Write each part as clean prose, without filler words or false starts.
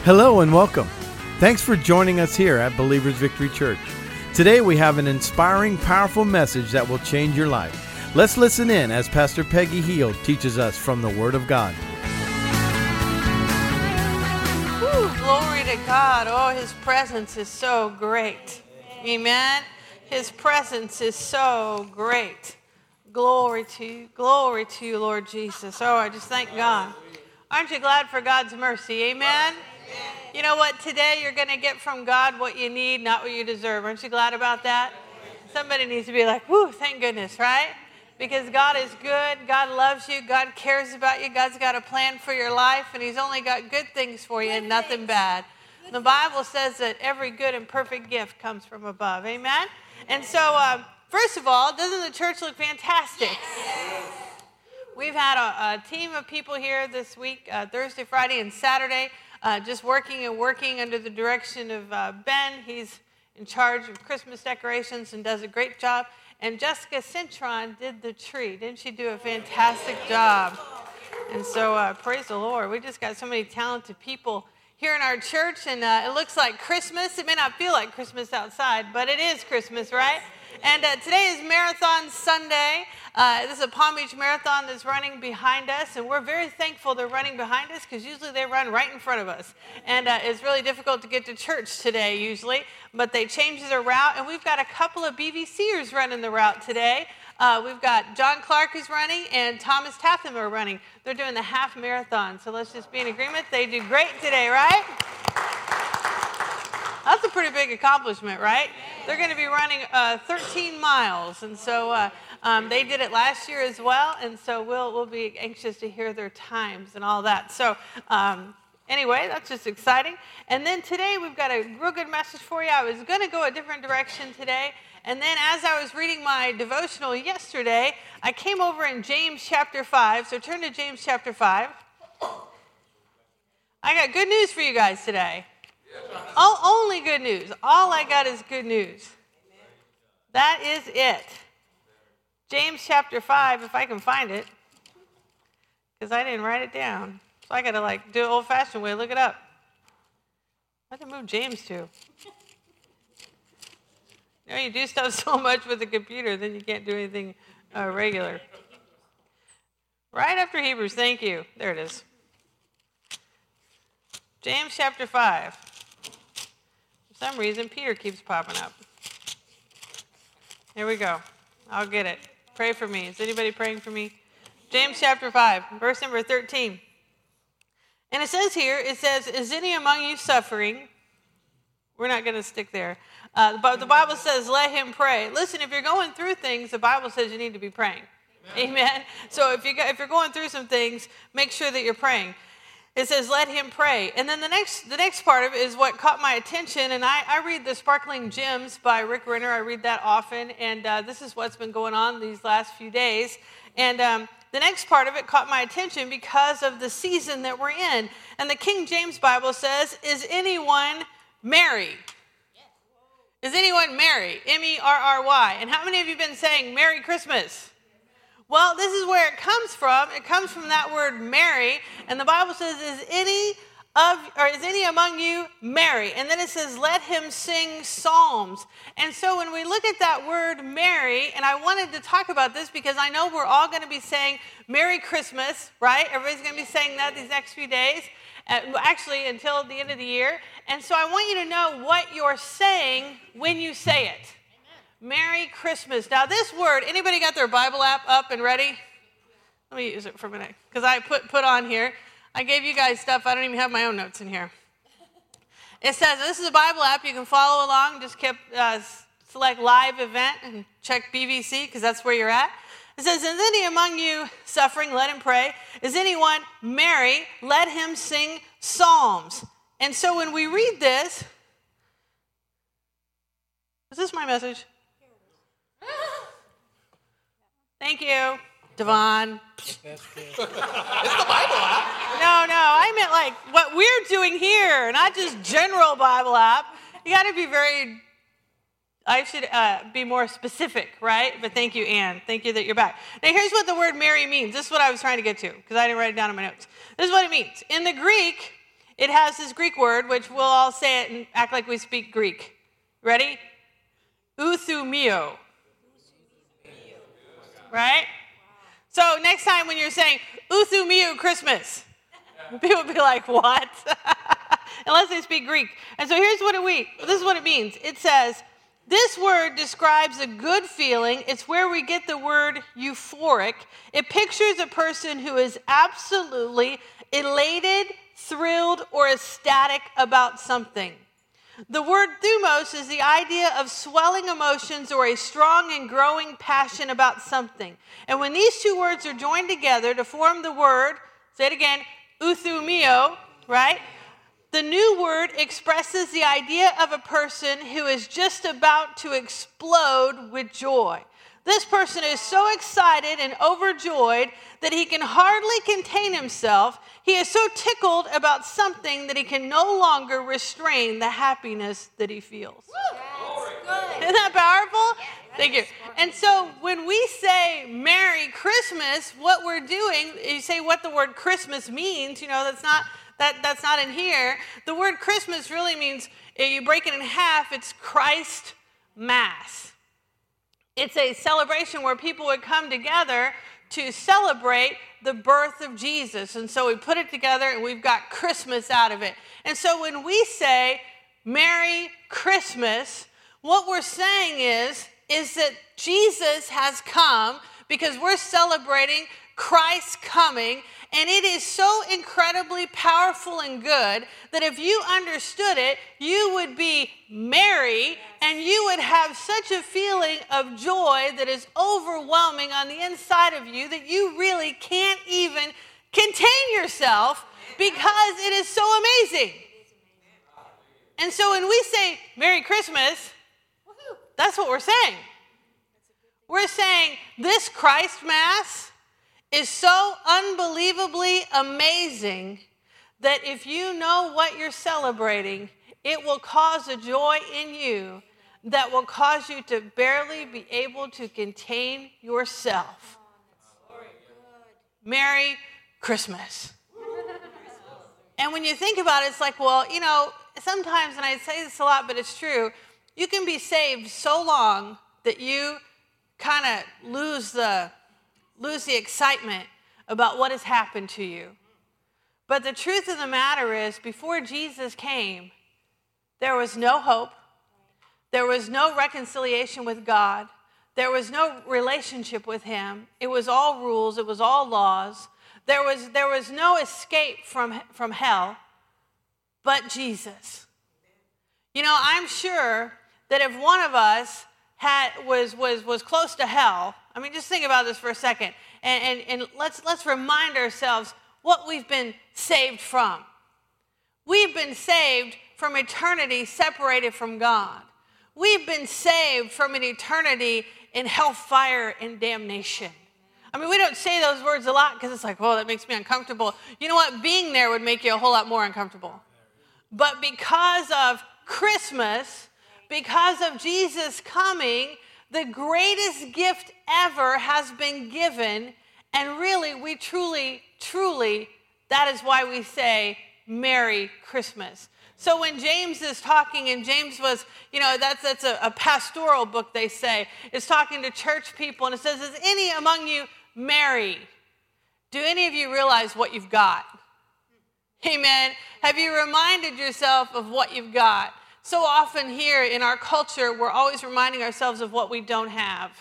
Hello and welcome. Thanks for joining us here at Believers Victory Church. Today we have an inspiring, powerful message that will change your life. Let's listen in as Pastor Peggy Heald teaches us from the Word of God. Woo, glory to God. Oh, His presence is so great. Amen. His presence is so great. Glory to you, Lord Jesus. Oh, I just thank God. Aren't you glad for God's mercy? Amen. You know what? Today you're going to get from God what you need, not what you deserve. Aren't you glad about that? Somebody needs to be like, whoo, thank goodness, right? Because God is good. God loves you. God cares about you. God's got a plan for your life, and He's only got good things for you and nothing bad. The Bible says that every good and perfect gift comes from above. Amen? And so, first of all, doesn't the church look fantastic? Yes. We've had a team of people here this week, Thursday, Friday, and Saturday, just working under the direction of Ben. He's in charge of Christmas decorations and does a great job. And Jessica Cintron did the tree. Didn't she do a fantastic job? And so praise the Lord. We just got so many talented people here in our church, and it looks like Christmas. It may not feel like Christmas outside, but it is Christmas, right? And today is Marathon Sunday. This is a Palm Beach Marathon that's running behind us, and we're very thankful they're running behind us because usually they run right in front of us. And it's really difficult to get to church today usually, but they changed their route, and we've got a couple of BVCers running the route today. We've got John Clark who's running and Thomas Tatham are running. They're doing the half marathon, so let's just be in agreement. They do great today, right? That's a pretty big accomplishment, right? They're going to be running 13 miles, and so they did it last year as well, and so we'll be anxious to hear their times and all that. So anyway, that's just exciting. And then today we've got a real good message for you. I was going to go a different direction today, and then as I was reading my devotional yesterday, I came over in James chapter 5. So turn to James chapter 5. I got good news for you guys today. Only good news. All I got is good news. That is it. James chapter 5, if I can find it, because I didn't write it down. So I got to do it old-fashioned way, look it up. Where did I move James to? You know, you do stuff so much with the computer, then you can't do anything regular. Right after Hebrews, thank you. There it is. James chapter 5. For some reason, Peter keeps popping up. Here we go. I'll get it. Pray for me. Is anybody praying for me? James chapter 5, verse number 13. And it says here, is any among you suffering? We're not going to stick there. But the Bible says, let him pray. Listen, if you're going through things, the Bible says you need to be praying. Amen. So if you're going through some things, make sure that you're praying. It says, let him pray. And then the next part of it is what caught my attention. And I read The Sparkling Gems by Rick Renner. I read that often. And this is what's been going on these last few days. And the next part of it caught my attention because of the season that we're in. And the King James Bible says, is anyone married? Is anyone married? M-E-R-R-Y. And how many of you have been saying Merry Christmas? Well, this is where it comes from. It comes from that word marry. And the Bible says, is any among you marry? And then it says, let him sing psalms. And so when we look at that word marry, and I wanted to talk about this because I know we're all going to be saying Merry Christmas, right? Everybody's going to be saying that these next few days. Actually, until the end of the year. And so I want you to know what you're saying when you say it. Merry Christmas. Now this word, anybody got their Bible app up and ready? Let me use it for a minute, because I put on here. I gave you guys stuff. I don't even have my own notes in here. It says, this is a Bible app. You can follow along. Just select live event and check BVC, because that's where you're at. It says, is any among you suffering? Let him pray. Is anyone merry? Let him sing psalms. And so when we read this, is this my message? Thank you, Devon. It's the Bible app. No, I meant what we're doing here, not just general Bible app. You got to be I should be more specific, right? But thank you, Ann. Thank you that you're back. Now, here's what the word marry means. This is what I was trying to get to, because I didn't write it down in my notes. This is what it means. In the Greek, it has this Greek word, which we'll all say it and act like we speak Greek. Ready? Euthumio. Right? So next time when you're saying, Euthumio Christmas, people will be like, what? Unless they speak Greek. And so this is what it means. It says, this word describes a good feeling. It's where we get the word euphoric. It pictures a person who is absolutely elated, thrilled, or ecstatic about something. The word thumos is the idea of swelling emotions or a strong and growing passion about something. And when these two words are joined together to form the word, say it again, euthumio, right? The new word expresses the idea of a person who is just about to explode with joy. This person is so excited and overjoyed that he can hardly contain himself. He is so tickled about something that he can no longer restrain the happiness that he feels. Isn't that powerful? Thank you. And so when we say Merry Christmas, what we're doing, you say what the word Christmas means, that's not in here. The word Christmas really means, you break it in half, it's Christ Mass. It's a celebration where people would come together to celebrate the birth of Jesus. And so we put it together and we've got Christmas out of it. And so when we say Merry Christmas, what we're saying is that Jesus has come because we're celebrating Christ's coming. And it is so incredibly powerful and good that if you understood it, you would be merry and you would have such a feeling of joy that is overwhelming on the inside of you that you really can't even contain yourself because it is so amazing. And so when we say Merry Christmas, that's what we're saying. We're saying this Christ Mass is so unbelievably amazing that if you know what you're celebrating, it will cause a joy in you that will cause you to barely be able to contain yourself. Merry Christmas. And when you think about it, it's like, well, sometimes, and I say this a lot, but it's true, you can be saved so long that you kind of lose the excitement about what has happened to you. But the truth of the matter is, before Jesus came, there was no hope. There was no reconciliation with God. There was no relationship with him. It was all rules. It was all laws. There was no escape from hell but Jesus. I'm sure that if one of us was close to hell, I mean, just think about this for a second, and let's remind ourselves what we've been saved from. We've been saved from eternity separated from God. We've been saved from an eternity in hellfire and damnation. I mean, we don't say those words a lot because it's like, well, that makes me uncomfortable. You know what? Being there would make you a whole lot more uncomfortable. But because of Christmas, because of Jesus coming, the greatest gift ever has been given. And really, we truly, that is why we say Merry Christmas. So when James is talking, and James was, that's a pastoral book, they say. It's talking to church people, and it says, is any among you merry? Do any of you realize what you've got? Amen. Have you reminded yourself of what you've got? So often here in our culture, we're always reminding ourselves of what we don't have.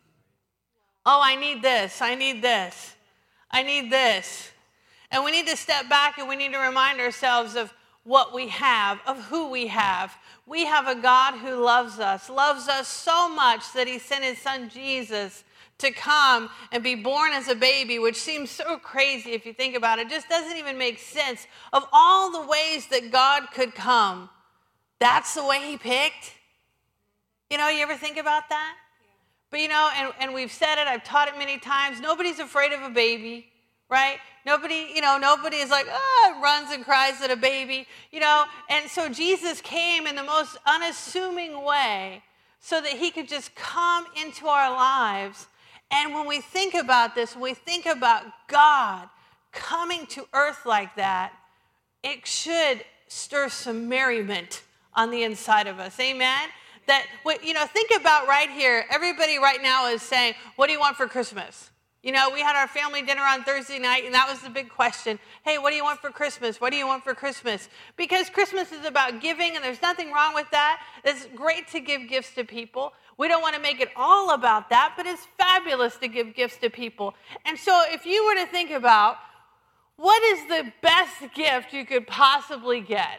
Oh, I need this. I need this. I need this. And we need to step back and we need to remind ourselves of what we have, of who we have. We have a God who loves us so much that he sent his son Jesus to come and be born as a baby, which seems so crazy if you think about it. It just doesn't even make sense of all the ways that God could come. That's the way he picked. You ever think about that? But and we've said it, I've taught it many times, nobody's afraid of a baby, right? Nobody is like, runs and cries at a baby, And so Jesus came in the most unassuming way so that he could just come into our lives. And when we think about this, when we think about God coming to earth like that, it should stir some merriment on the inside of us. Amen? That, think about right here. Everybody right now is saying, what do you want for Christmas? We had our family dinner on Thursday night, and that was the big question. Hey, what do you want for Christmas? What do you want for Christmas? Because Christmas is about giving, and there's nothing wrong with that. It's great to give gifts to people. We don't want to make it all about that, but it's fabulous to give gifts to people. And so if you were to think about, what is the best gift you could possibly get?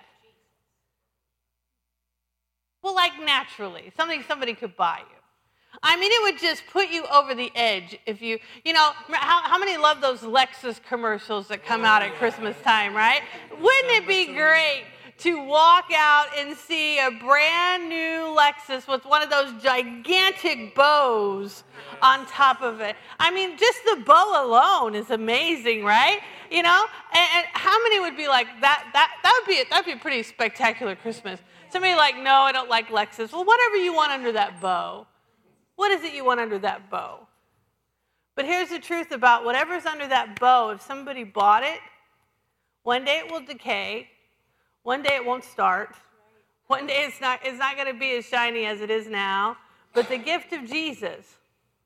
Well, like naturally, something somebody could buy you. I mean, it would just put you over the edge if how many love those Lexus commercials that come out at Christmas time, right? Wouldn't it be great to walk out and see a brand new Lexus with one of those gigantic bows on top of it? I mean, just the bow alone is amazing, right? And how many would be like that? That'd be a pretty spectacular Christmas. Somebody like, no, I don't like Lexus. Well, whatever you want under that bow. What is it you want under that bow? But here's the truth about whatever's under that bow. If somebody bought it, one day it will decay. One day it won't start. One day it's not going to be as shiny as it is now. But the gift of Jesus,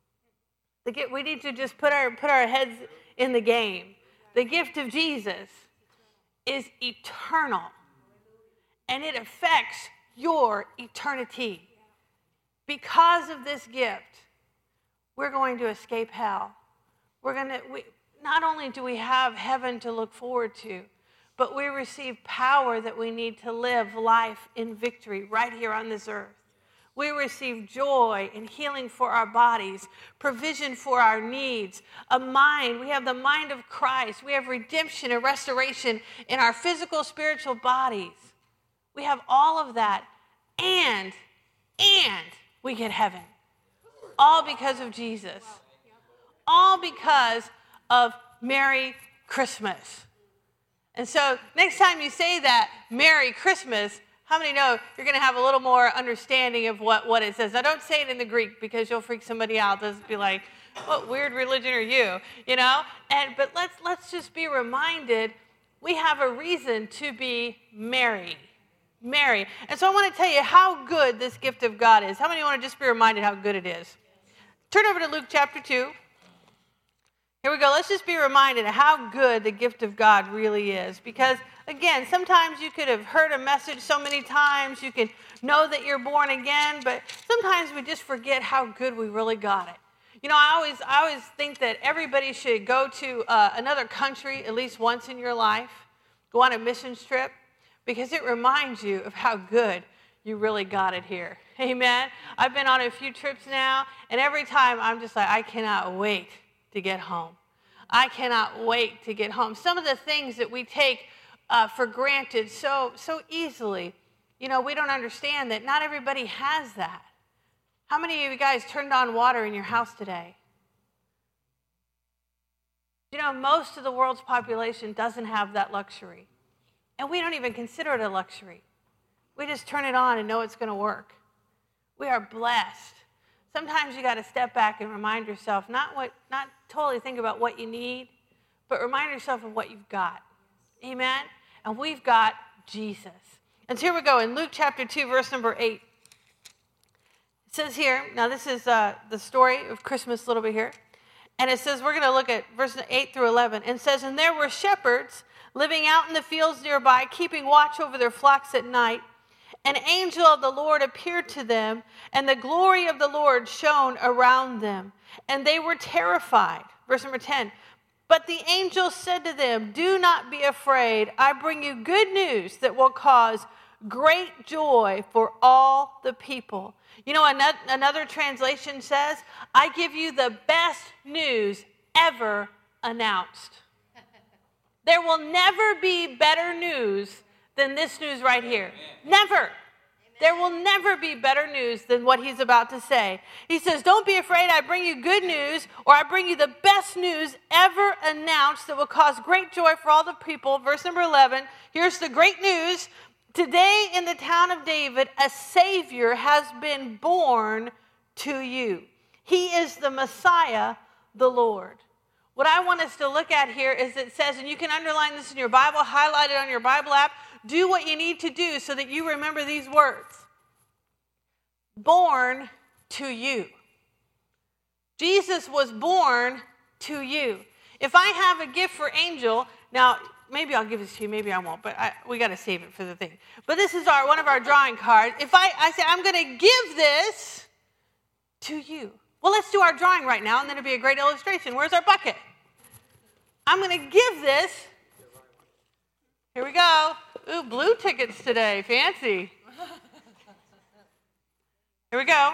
we need to just put our heads in the game. The gift of Jesus is eternal. And it affects your eternity. Because of this gift, we're going to escape hell. Not only do we have heaven to look forward to, but we receive power that we need to live life in victory right here on this earth. We receive joy and healing for our bodies, provision for our needs, a mind. We have the mind of Christ. We have redemption and restoration in our physical, spiritual bodies. We have all of that, and we get heaven. All because of Jesus. All because of Merry Christmas. And so next time you say that, Merry Christmas, how many know you're going to have a little more understanding of what it says? Now, don't say it in the Greek because you'll freak somebody out. They'll be like, what weird religion are you? But let's just be reminded we have a reason to be merry. Mary. And so I want to tell you how good this gift of God is. How many want to just be reminded how good it is? Turn over to Luke chapter 2. Here we go. Let's just be reminded of how good the gift of God really is. Because, again, sometimes you could have heard a message so many times. You can know that you're born again. But sometimes we just forget how good we really got it. I always think that everybody should go to another country at least once in your life. Go on a missions trip. Because it reminds you of how good you really got it here. Amen? I've been on a few trips now, and every time I'm just like, I cannot wait to get home. I cannot wait to get home. Some of the things that we take for granted so easily, we don't understand that not everybody has that. How many of you guys turned on water in your house today? Most of the world's population doesn't have that luxury. And we don't even consider it a luxury. We just turn it on and know it's going to work. We are blessed. Sometimes you got to step back and remind yourself, not totally think about what you need, but remind yourself of what you've got. Amen? And we've got Jesus. And so here we go in Luke chapter 2, verse number 8. It says here, now this is the story of Christmas a little bit here. And it says, we're going to look at verses 8 through 11. And it says, and there were shepherds living out in the fields nearby, keeping watch over their flocks at night. An angel of the Lord appeared to them, and the glory of the Lord shone around them, and they were terrified. Verse number 10, but the angel said to them, do not be afraid. I bring you good news that will cause great joy for all the people. Another translation says, I give you the best news ever announced. There will never be better news than this news right here. Never. Amen. There will never be better news than what he's about to say. He says, don't be afraid. I bring you good news, or I bring you the best news ever announced that will cause great joy for all the people. Verse number 11, here's the great news. Today in the town of David, a Savior has been born to you. He is the Messiah, the Lord. what I want us to look at here is it says, and you can underline this in your Bible, highlight it on your Bible app, do what you need to do so that you remember these words. Born to you. Jesus was born to you. If I have a gift for Angel, now maybe I'll give this to you, maybe I won't, but we got to save it for the thing. But this is one of our drawing cards. If I say, I'm going to give this to you. Well, let's do our drawing right now, and then it'll be a great illustration. Where's our bucket? I'm going to give this. Here we go. Ooh, blue tickets today. Fancy. Here we go.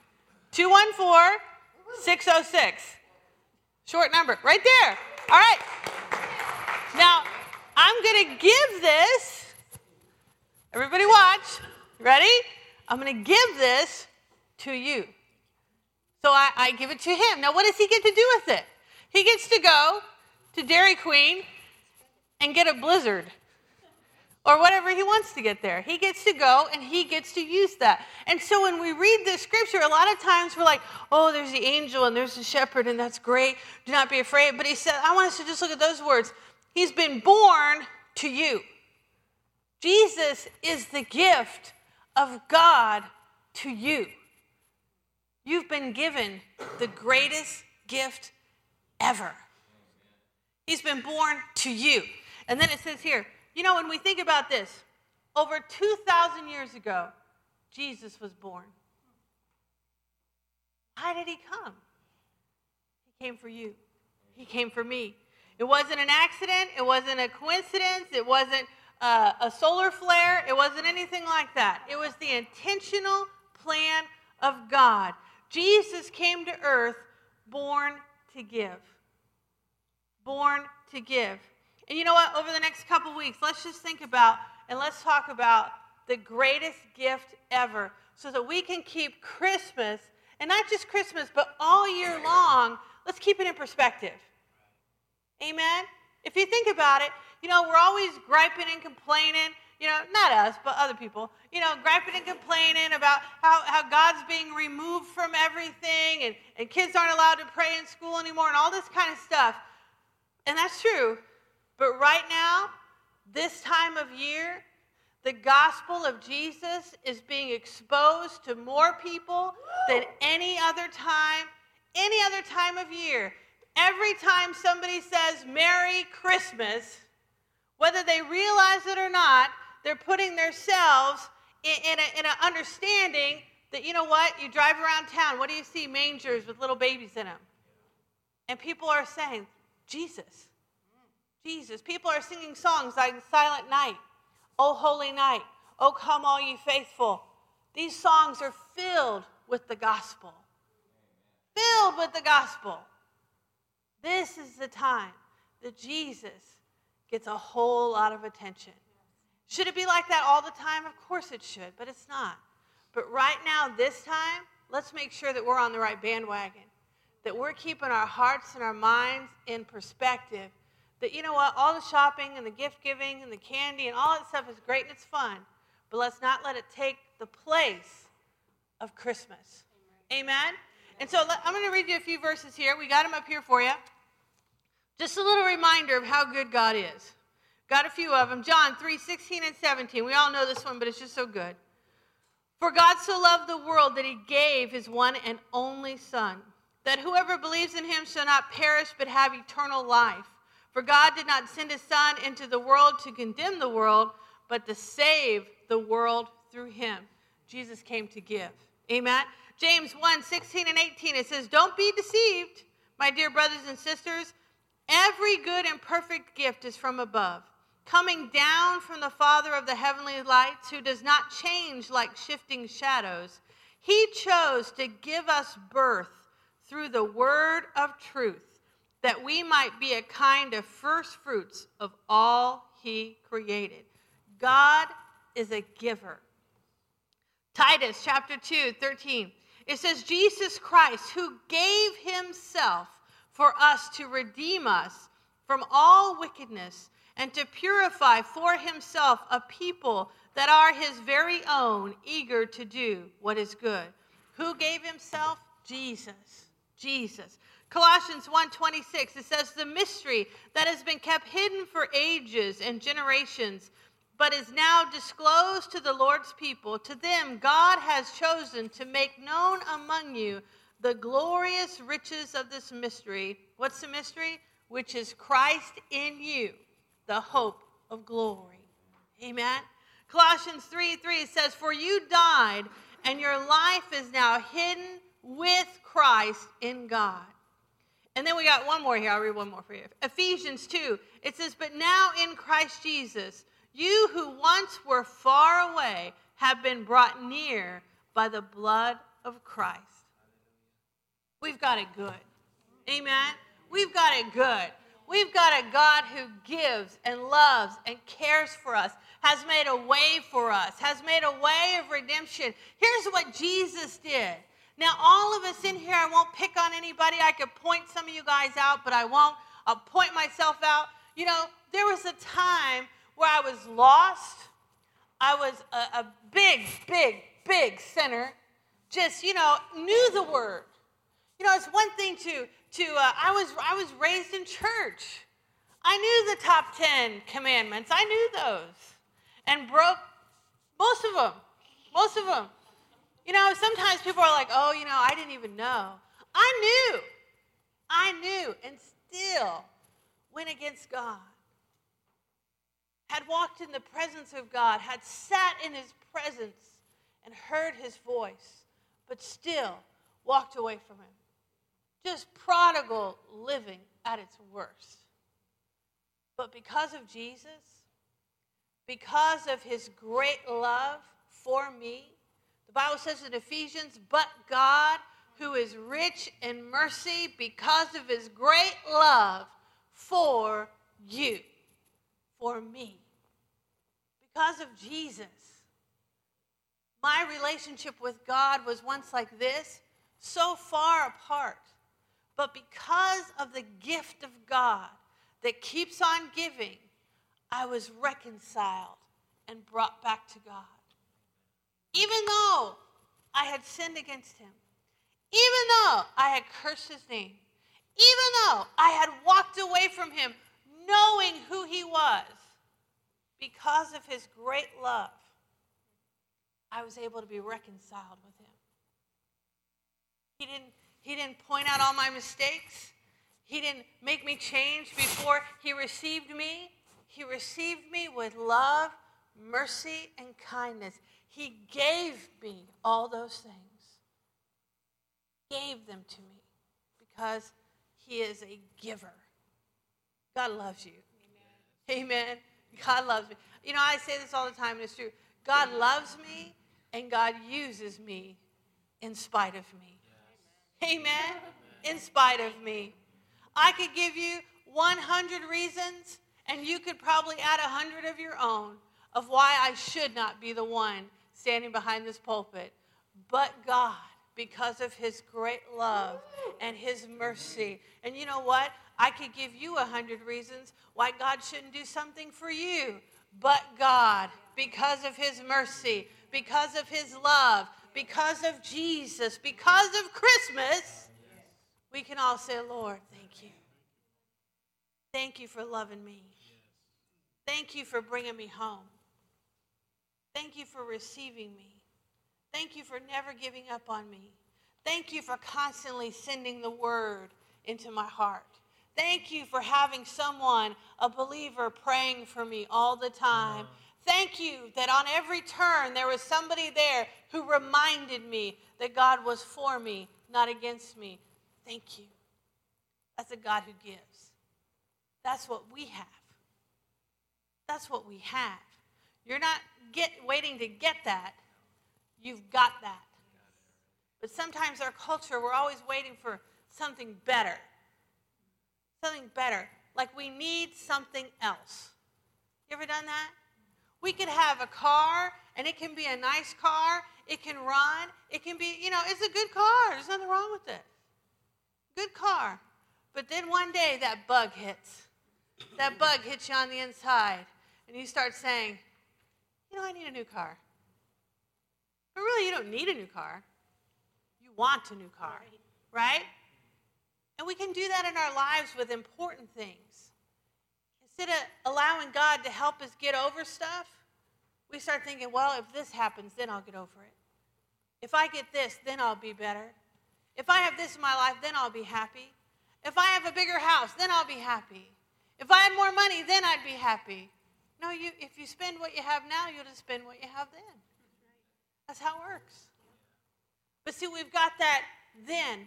214-606. Short number. Right there. All right. Now, I'm going to give this. Everybody watch. Ready? I'm going to give this to you. So I give it to him. Now, what does he get to do with it? He gets to go to Dairy Queen and get a Blizzard or whatever he wants to get there. He gets to go and he gets to use that. And so when we read this scripture, a lot of times we're like, oh, there's the angel and there's the shepherd and that's great. Do not be afraid. But he said, I want us to just look at those words. He's been born to you. Jesus is the gift of God to you. You've been given the greatest gift ever. He's been born to you. And then it says here, you know, when we think about this, over 2,000 years ago, Jesus was born. Why did he come? He came for you. He came for me. It wasn't an accident. It wasn't a coincidence. It wasn't a solar flare. It wasn't anything like that. It was the intentional plan of God. Jesus came to earth born to give. Born to give. And you know what? Over the next couple weeks, let's just think about and let's talk about the greatest gift ever so that we can keep Christmas, and not just Christmas, but all year long, let's keep it in perspective. Amen? If you think about it, you know, we're always griping and complaining, you know, not us, but other people, you know, griping and complaining about how God's being removed from everything and kids aren't allowed to pray in school anymore and all this kind of stuff. And that's true. But right now, this time of year, the gospel of Jesus is being exposed to more people than any other time of year. Every time somebody says Merry Christmas, whether they realize it or not, they're putting themselves in an understanding that, you know what, you drive around town, what do you see? Mangers with little babies in them. And people are saying, Jesus. Jesus. People are singing songs like Silent Night, O Holy Night, O Come All Ye Faithful. These songs are filled with the gospel. Filled with the gospel. This is the time that Jesus gets a whole lot of attention. Should it be like that all the time? Of course it should, but it's not. But right now, this time, let's make sure that we're on the right bandwagon, that we're keeping our hearts and our minds in perspective, that, you know what, all the shopping and the gift giving and the candy and all that stuff is great and it's fun, but let's not let it take the place of Christmas. Amen? And so I'm going to read you a few verses here. We got them up here for you. Just a little reminder of how good God is. Got a few of them. John 3:16 and 17. We all know this one, but it's just so good. For God so loved the world that he gave his one and only Son, that whoever believes in him shall not perish but have eternal life. For God did not send his Son into the world to condemn the world, but to save the world through him. Jesus came to give. Amen? James 1:16 and 18, it says, don't be deceived, my dear brothers and sisters. Every good and perfect gift is from above, coming down from the Father of the heavenly lights, who does not change like shifting shadows. He chose to give us birth through the word of truth, that we might be a kind of first fruits of all he created. God is a giver. Titus chapter 2:13. It says, Jesus Christ, who gave himself for us to redeem us from all wickedness and to purify for himself a people that are his very own, eager to do what is good. Who gave himself? Jesus. Jesus. Colossians 1:26, it says, the mystery that has been kept hidden for ages and generations, but is now disclosed to the Lord's people. To them, God has chosen to make known among you the glorious riches of this mystery. What's the mystery? Which is Christ in you, the hope of glory. Amen. Colossians 3:3 says, for you died, and your life is now hidden with Christ in God. And then we got one more here. I'll read one more for you. Ephesians 2, it says, but now in Christ Jesus, you who once were far away have been brought near by the blood of Christ. We've got it good. Amen. We've got it good. We've got a God who gives and loves and cares for us, has made a way for us, has made a way of redemption. Here's what Jesus did. Now, all of us in here, I won't pick on anybody. I could point some of you guys out, but I won't. I'll point myself out. You know, there was a time where I was lost. I was a big sinner. Just, knew the word. It's one thing I was raised in church. I knew the top 10 commandments. I knew those and broke most of them. Sometimes people are like, oh, I didn't even know. I knew, and still went against God. Had walked in the presence of God, had sat in his presence and heard his voice, but still walked away from him. Just prodigal living at its worst. But because of Jesus, because of his great love for me, the Bible says in Ephesians, but God, who is rich in mercy because of his great love for you, for me. Because of Jesus, my relationship with God was once like this, so far apart. But because of the gift of God that keeps on giving, I was reconciled and brought back to God. Even though I had sinned against him, even though I had cursed his name, even though I had walked away from him knowing who he was, because of his great love, I was able to be reconciled with him. He didn't point out all my mistakes. He didn't make me change before he received me. He received me with love, mercy, and kindness. He gave me all those things. Gave them to me because he is a giver. God loves you. Amen. God loves me. I say this all the time, and it's true. God loves me, and God uses me in spite of me. Amen. In spite of me. I could give you 100 reasons, and you could probably add 100 of your own of why I should not be the one standing behind this pulpit. But God, because of his great love and his mercy. And you know what? I could give you 100 reasons why God shouldn't do something for you. But God, because of his mercy, because of his love, because of Jesus, because of Christmas, we can all say, Lord, thank you. Thank you for loving me. Thank you for bringing me home. Thank you for receiving me. Thank you for never giving up on me. Thank you for constantly sending the word into my heart. Thank you for having someone, a believer, praying for me all the time. Thank you that on every turn there was somebody there who reminded me that God was for me, not against me. Thank you. That's a God who gives. That's what we have. That's what we have. You're not waiting to get that. You've got that. But sometimes our culture, we're always waiting for something better. Something better. Like we need something else. You ever done that? We could have a car, and it can be a nice car. It can run. It can be, it's a good car. There's nothing wrong with it. Good car. But then one day that bug hits. That bug hits you on the inside, and you start saying, I need a new car. But really, you don't need a new car. You want a new car, right? And we can do that in our lives with important things. Instead of allowing God to help us get over stuff, we start thinking, well, if this happens, then I'll get over it. If I get this, then I'll be better. If I have this in my life, then I'll be happy. If I have a bigger house, then I'll be happy. If I had more money, then I'd be happy. No, if you spend what you have now, you'll just spend what you have then. That's how it works. But see, we've got that then.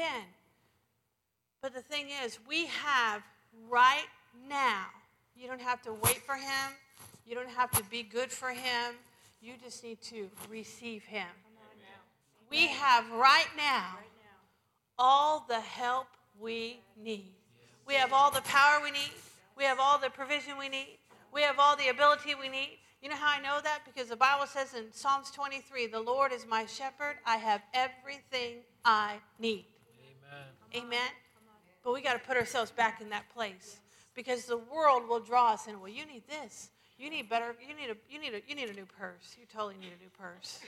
But the thing is, we have right now. You don't have to wait for him. You don't have to be good for him. You just need to receive him. We have right now all the help we need. We have all the power we need. We have all the provision we need. We have all the ability we need. You know how I know that? Because the Bible says in Psalms 23, the Lord is my shepherd. I have everything I need. Amen. But we got to put ourselves back in that place. Because the world will draw us in. Well, you need this. You need better. You need a new purse. You totally need a new purse.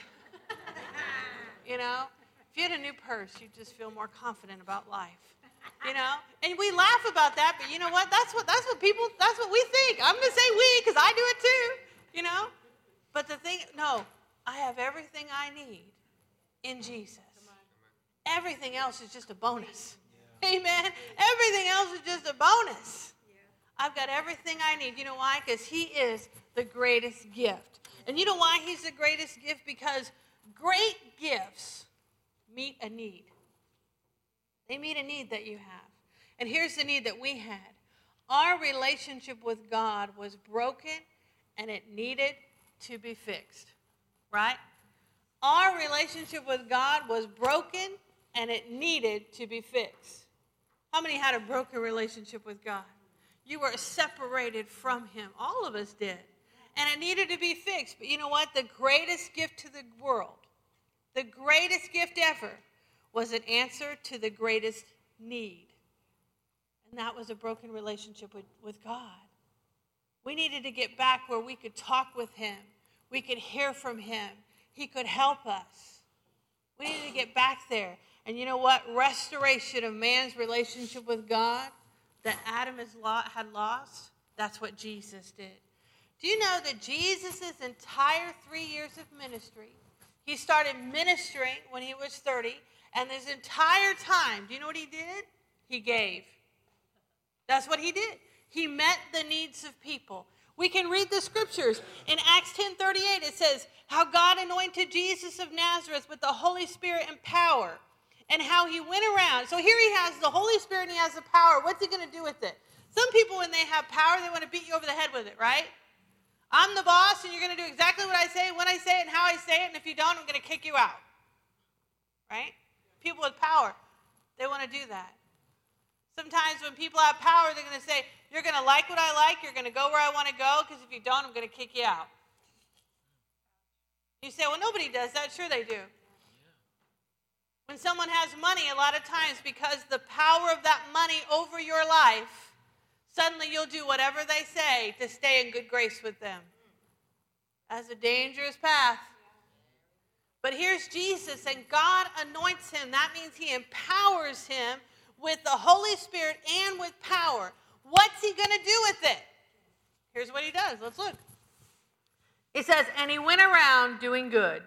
You know, if you had a new purse, you'd just feel more confident about life. You know, and we laugh about that, but you know what? That's what we think. I'm going to say we because I do it too. You know, but the thing, no, I have everything I need in Jesus. Everything else is just a bonus. Amen. Everything else is just a bonus. I've got everything I need. You know why? Because he is the greatest gift. And you know why he's the greatest gift? Because great gifts meet a need. They meet a need that you have. And here's the need that we had. Our relationship with God was broken and it needed to be fixed. Right? Our relationship with God was broken and it needed to be fixed. How many had a broken relationship with God? You were separated from him. All of us did. And it needed to be fixed. But you know what? The greatest gift to the world, the greatest gift ever, was an answer to the greatest need. And that was a broken relationship with God. We needed to get back where we could talk with him. We could hear from him. He could help us. We needed to get back there. And you know what? Restoration of man's relationship with God that Adam had lost, that's what Jesus did. Do you know that Jesus' entire 3 years of ministry, he started ministering when he was 30, and his entire time, do you know what he did? He gave. That's what he did. He met the needs of people. We can read the scriptures. In Acts 10:38, it says, how God anointed Jesus of Nazareth with the Holy Spirit and power, and how he went around. So here he has the Holy Spirit and he has the power. What's he going to do with it? Some people, when they have power, they want to beat you over the head with it, right? I'm the boss, and you're going to do exactly what I say, when I say it, and how I say it, and if you don't, I'm going to kick you out. Right? People with power, they want to do that. Sometimes when people have power, they're going to say, you're going to like what I like, you're going to go where I want to go, because if you don't, I'm going to kick you out. You say, well, nobody does that. Sure they do. When someone has money, a lot of times, because the power of that money over your life, suddenly you'll do whatever they say to stay in good grace with them. That's a dangerous path. But here's Jesus, and God anoints him. That means he empowers him with the Holy Spirit and with power. What's he going to do with it? Here's what he does. Let's look. It says, and he went around doing good.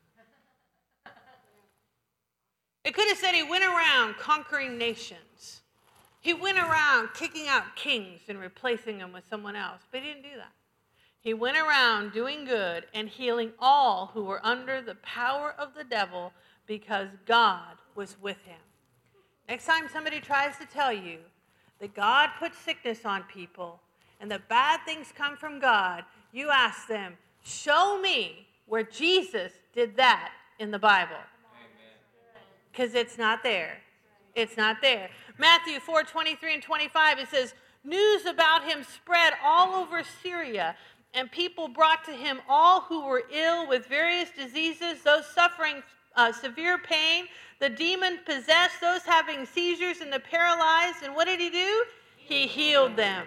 It could have said he went around conquering nations. He went around kicking out kings and replacing them with someone else. But he didn't do that. He went around doing good and healing all who were under the power of the devil because God was with him. Next time somebody tries to tell you that God puts sickness on people and that bad things come from God, you ask them, show me where Jesus did that in the Bible. Because it's not there. It's not there. Matthew 4:23 and 25, it says, news about him spread all over Syria, and people brought to him all who were ill with various diseases, those suffering severe pain, the demon-possessed, those having seizures, and the paralyzed. And what did he do? He healed them.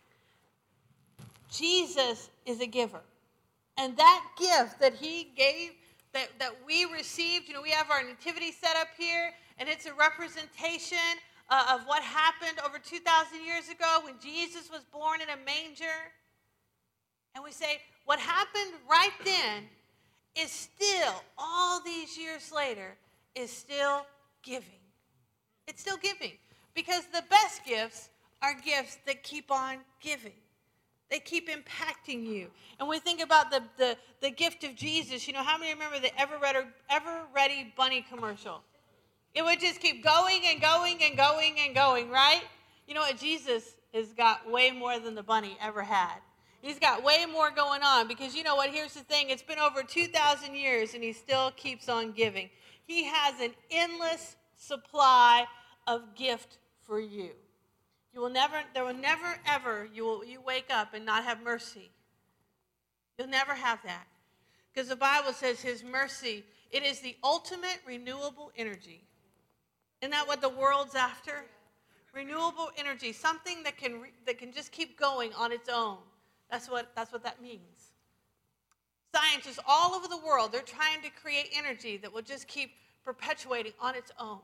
Jesus is a giver. And that gift that he gave, that we received, we have our nativity set up here, and it's a representation of what happened over 2,000 years ago when Jesus was born in a manger. And we say, what happened right then is still, all these years later, is still giving. It's still giving. Because the best gifts are gifts that keep on giving. They keep impacting you. And we think about the gift of Jesus. You know, how many remember the Ever Ready Bunny commercial? It would just keep going and going and going and going, right? You know what? Jesus has got way more than the bunny ever had. He's got way more going on because you know what? Here's the thing. It's been over 2,000 years and he still keeps on giving. He has an endless supply of gift for you. You will never ever, you wake up and not have mercy. You'll never have that. Because the Bible says his mercy, it is the ultimate renewable energy. Isn't that what the world's after? Renewable energy, something that can just keep going on its own. That's what that means. Scientists all over the world, they're trying to create energy that will just keep perpetuating on its own.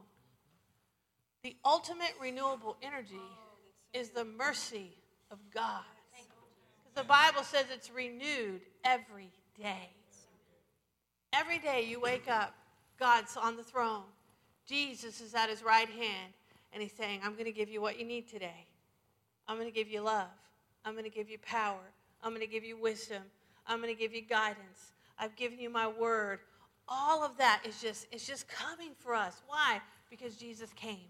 The ultimate renewable energy is the mercy of God. Because the Bible says it's renewed every day. Every day you wake up, God's on the throne. Jesus is at his right hand, and he's saying, I'm going to give you what you need today. I'm going to give you love. I'm going to give you power. I'm going to give you wisdom. I'm going to give you guidance. I've given you my word. All of that is just coming for us. Why? Because Jesus came.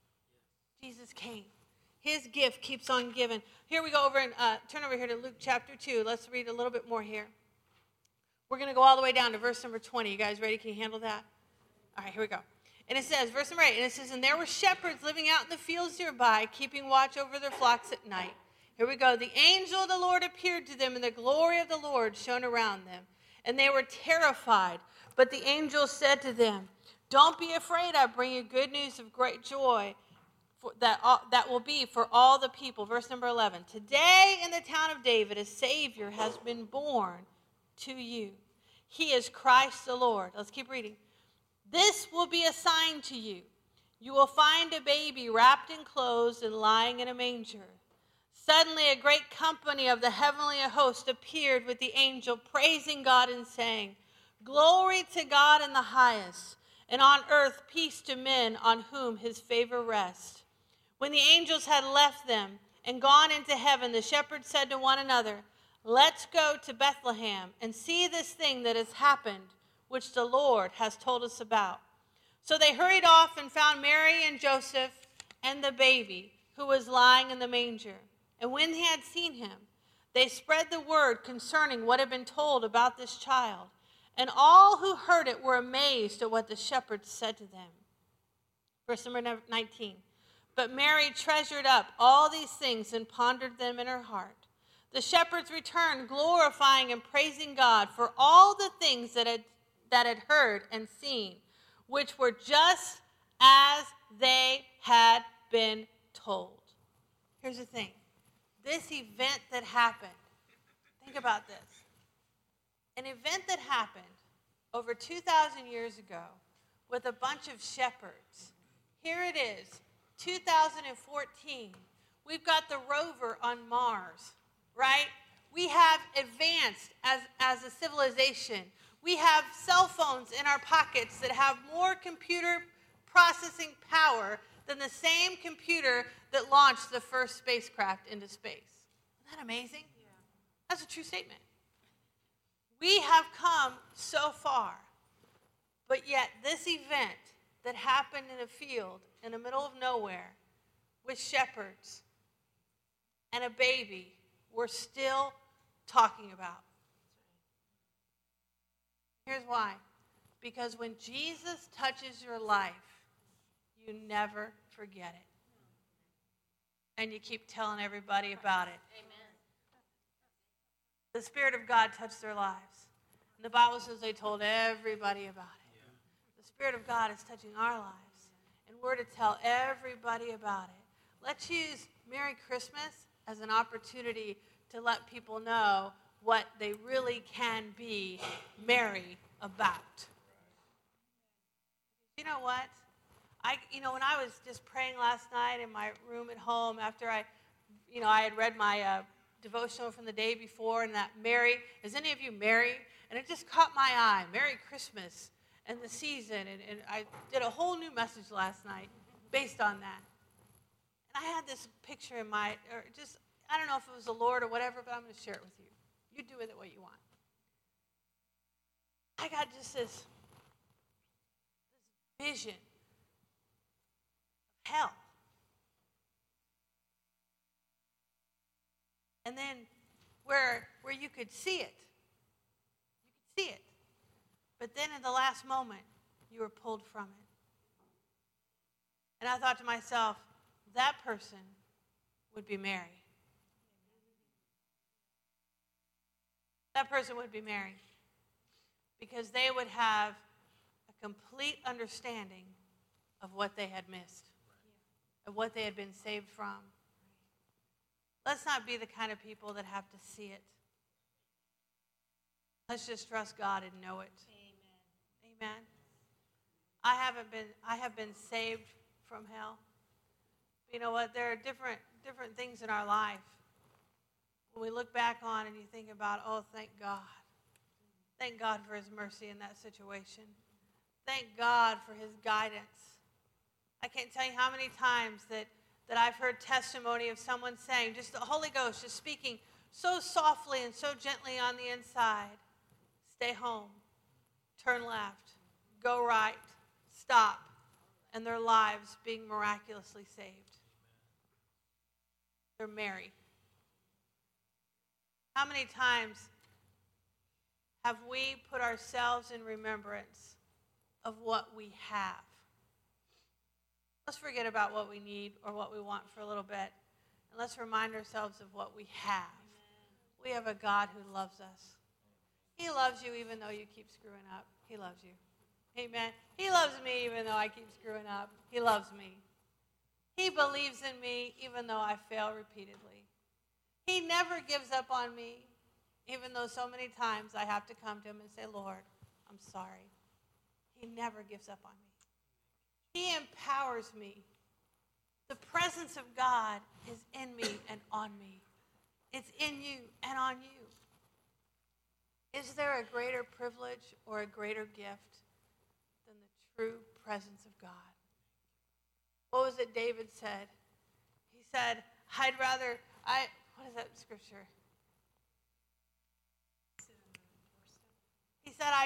Jesus came. His gift keeps on giving. Here we go over and turn over here to Luke chapter 2. Let's read a little bit more here. We're going to go all the way down to verse number 20. You guys ready? Can you handle that? All right, here we go. And it says, verse number 8, and it says, and there were shepherds living out in the fields nearby, keeping watch over their flocks at night. Here we go. The angel of the Lord appeared to them, and the glory of the Lord shone around them. And they were terrified. But the angel said to them, don't be afraid. I bring you good news of great joy that will be for all the people. Verse number 11. Today in the town of David, a Savior has been born to you. He is Christ the Lord. Let's keep reading. This will be a sign to you. You will find a baby wrapped in clothes and lying in a manger. Suddenly a great company of the heavenly host appeared with the angel, praising God and saying, glory to God in the highest, and on earth peace to men on whom his favor rests. When the angels had left them and gone into heaven, the shepherds said to one another, let's go to Bethlehem and see this thing that has happened, which the Lord has told us about. So they hurried off and found Mary and Joseph and the baby who was lying in the manger. And when they had seen him, they spread the word concerning what had been told about this child. And all who heard it were amazed at what the shepherds said to them. Verse number 19. But Mary treasured up all these things and pondered them in her heart. The shepherds returned, glorifying and praising God for all the things that had heard and seen, which were just as they had been told. Here's the thing. This event that happened, think about this. An event that happened over 2,000 years ago with a bunch of shepherds. Here it is, 2014. We've got the rover on Mars, right? We have advanced as a civilization. We have cell phones in our pockets that have more computer processing power than the same computer that launched the first spacecraft into space. Isn't that amazing? Yeah. That's a true statement. We have come so far, but yet this event that happened in a field in the middle of nowhere with shepherds and a baby, we're still talking about. Here's why. Because when Jesus touches your life, you never forget it. And you keep telling everybody about it. Amen. The Spirit of God touched their lives. And the Bible says they told everybody about it. Yeah. The Spirit of God is touching our lives. And we're to tell everybody about it. Let's use Merry Christmas as an opportunity to let people know what they really can be merry about. You know what? when I was just praying last night in my room at home after I had read my devotional from the day before, and that Mary, is any of you married? And it just caught my eye, Merry Christmas and the season, and I did a whole new message last night based on that. And I had this picture in I don't know if it was the Lord or whatever, but I'm going to share it with you. You do with it what you want. I got just this vision of hell. And then where you could see it. You could see it. But then in the last moment, you were pulled from it. And I thought to myself, that person would be Mary. That person would be Mary. Because they would have a complete understanding of what they had missed, of what they had been saved from. Let's not be the kind of people that have to see it. Let's just trust God and know it. Amen. Amen. I have been saved from hell. You know what? There are different things in our life. When we look back on and you think about, oh, thank God. Thank God for his mercy in that situation. Thank God for his guidance. I can't tell you how many times that I've heard testimony of someone saying, just the Holy Ghost just speaking so softly and so gently on the inside. Stay home, turn left, go right, stop, and their lives being miraculously saved. They're Mary. How many times have we put ourselves in remembrance of what we have? Let's forget about what we need or what we want for a little bit, and let's remind ourselves of what we have. Amen. We have a God who loves us. He loves you even though you keep screwing up. He loves you. Amen. He loves me even though I keep screwing up. He loves me. He believes in me even though I fail repeatedly. He never gives up on me, even though so many times I have to come to him and say, Lord, I'm sorry. He never gives up on me. He empowers me. The presence of God is in me and on me. It's in you and on you. Is there a greater privilege or a greater gift than the true presence of God? What was it David said? He said, what is that scripture? He said,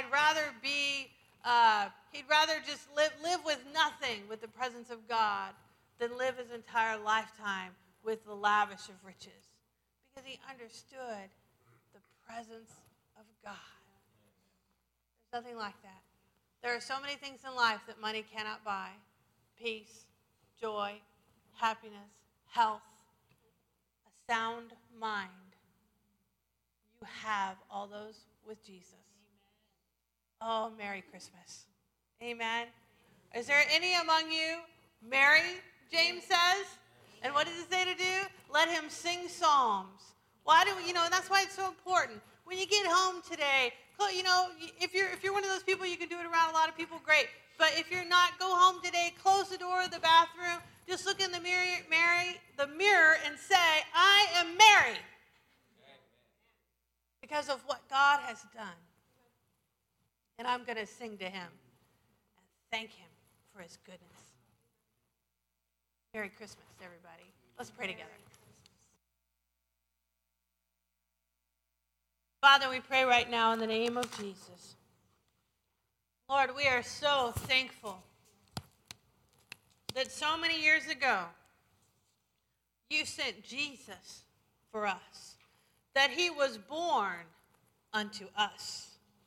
he'd rather just live with nothing with the presence of God than live his entire lifetime with the lavish of riches. Because he understood the presence of God. There's nothing like that. There are so many things in life that money cannot buy. Peace, joy, happiness, health, a sound mind. You have all those with Jesus. Oh, Merry Christmas. Amen. Is there any among you merry, James says? And what does it say to do? Let him sing psalms. Why do we, and that's why it's so important. When you get home today, if you're one of those people, you can do it around a lot of people, great. But if you're not, go home today, close the door of the bathroom, just look in the mirror and say, I am Mary. Because of what God has done. And I'm going to sing to him and thank him for his goodness. Merry Christmas, everybody. Let's pray together. Father, we pray right now in the name of Jesus. Lord, we are so thankful that so many years ago, you sent Jesus for us, that he was born unto us.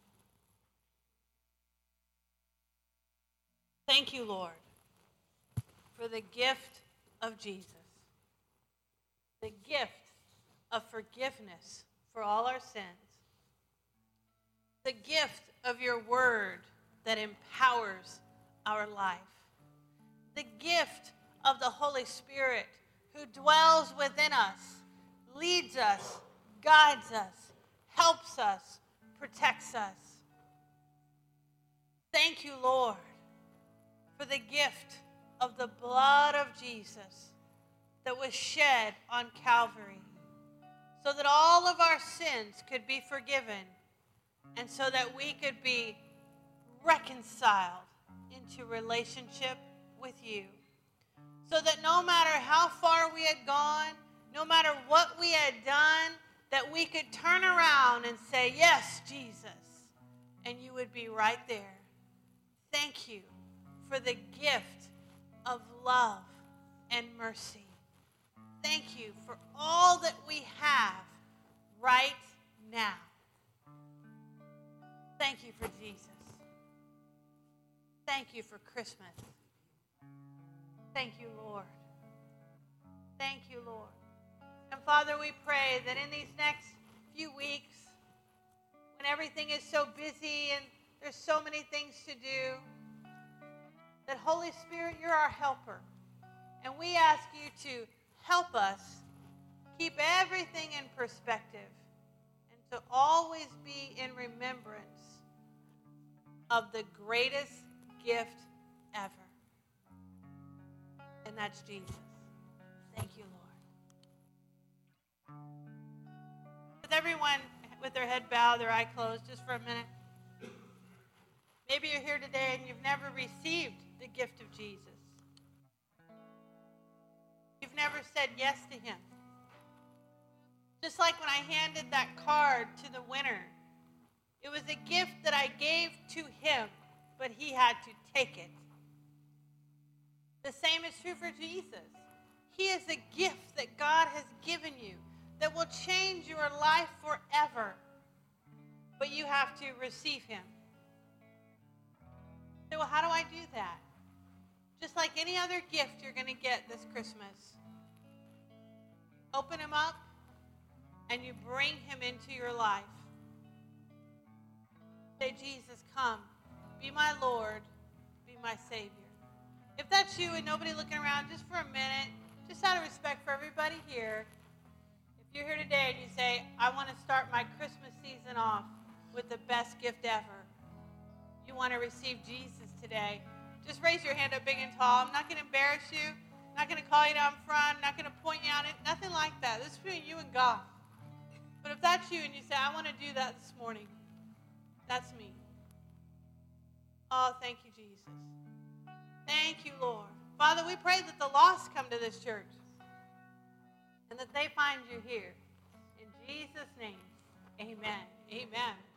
Thank you, Lord, for the gift of Jesus, the gift of forgiveness for all our sins, the gift of your word that empowers our life, the gift of the Holy Spirit who dwells within us, leads us, guides us, helps us, protects us. Thank you, Lord, for the gift of the blood of Jesus that was shed on Calvary so that all of our sins could be forgiven and so that we could be reconciled into relationship with you. So that no matter how far we had gone, no matter what we had done, that we could turn around and say, yes, Jesus, and you would be right there. Thank you for the gift of love and mercy. Thank you for all that we have right now. Thank you for Jesus. Thank you for Christmas. Thank you, Lord. Thank you, Lord. And Father, we pray that in these next few weeks, when everything is so busy and there's so many things to do, that Holy Spirit, you're our helper. And we ask you to help us keep everything in perspective and to always be in remembrance of the greatest gift ever. And that's Jesus. Thank you, Lord. With everyone with their head bowed, their eye closed, just for a minute. Maybe you're here today and you've never received the gift of Jesus. You've never said yes to him. Just like when I handed that card to the winner, it was a gift that I gave to him, but he had to take it. The same is true for Jesus. He is a gift that God has given you that will change your life forever. But you have to receive him. So how do I do that? Just like any other gift you're going to get this Christmas. Open him up and you bring him into your life. Say, Jesus, come. Be my Lord. Be my Savior. If that's you and nobody looking around, just for a minute, just out of respect for everybody here, if you're here today and you say, I want to start my Christmas season off with the best gift ever, you want to receive Jesus today, just raise your hand up big and tall. I'm not going to embarrass you. I'm not going to call you down front. I'm not going to point you out. Nothing like that. This is between you and God. But if that's you and you say, I want to do that this morning, that's me. Oh, thank you, Jesus. Thank you, Lord. Father, we pray that the lost come to this church and that they find you here. In Jesus' name, amen. Amen.